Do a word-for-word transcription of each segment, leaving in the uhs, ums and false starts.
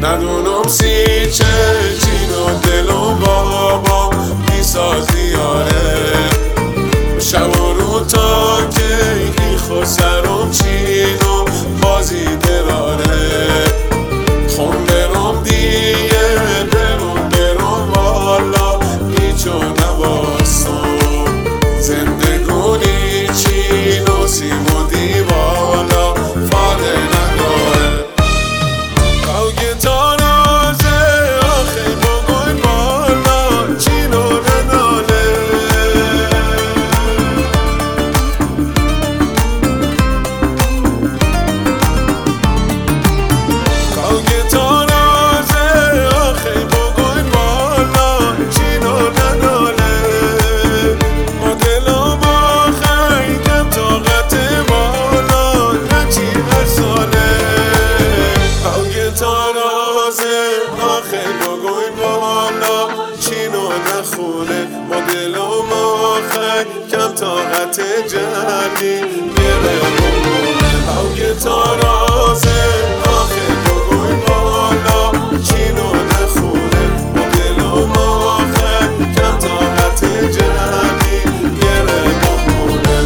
ندونم سی چه چین و دل و بابا میسازی آره شب و رو تا که ای خسرم چین و بازی دراره خون برم دیگه برم برم والا ایچو نباستم زندگونی چین و سیم و دیوالا فاده نداره او گیتارازه آخی بگوی بالا چین و نداره او گیتارازه آخی بگوی بالا چین و نداره ما دلم آخی کم طاقت بالا نچی هر ساله او گیتارازه آخی بگوی بالا چین و نخونه ما دلم آخی کم طاقت جلی گره بمونه او گیتارازه آخی بگوی بالا چین و نخونه ما دلم آخی کم طاقت جلی گره بمونه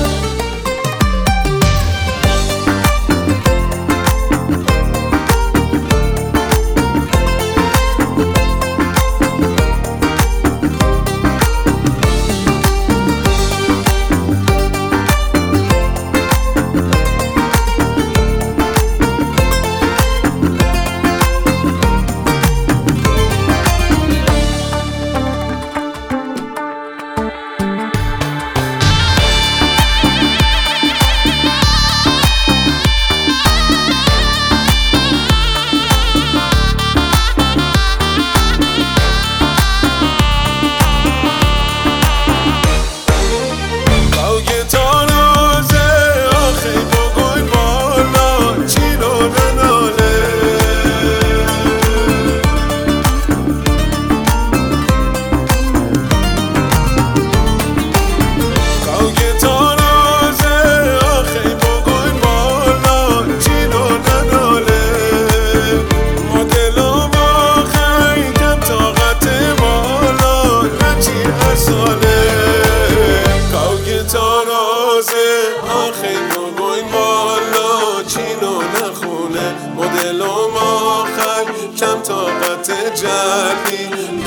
آخی بگوی بالا چین و نخونه مدلم آخی کم طاقت جلی